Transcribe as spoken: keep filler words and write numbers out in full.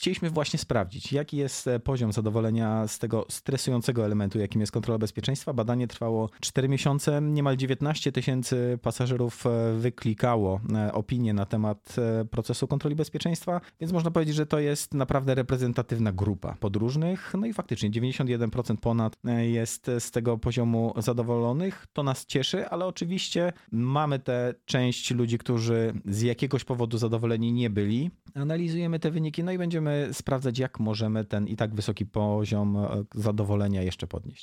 chcieliśmy właśnie sprawdzić, jaki jest poziom zadowolenia z tego stresującego elementu, jakim jest kontrola bezpieczeństwa. Badanie trwało cztery miesiące, niemal dziewiętnaście tysięcy pasażerów wyklikało opinie na temat procesu kontroli bezpieczeństwa, więc można powiedzieć, że to jest naprawdę reprezentatywna grupa podróżnych. No i faktycznie dziewięćdziesiąt jeden procent ponad jest z tego poziomu zadowolonych. To nas cieszy, ale oczywiście mamy tę część ludzi, którzy z jakiegoś powodu zadowoleni nie byli. Analizujemy te wyniki, no i będziemy sprawdzać, jak możemy ten i tak wysoki poziom zadowolenia jeszcze podnieść.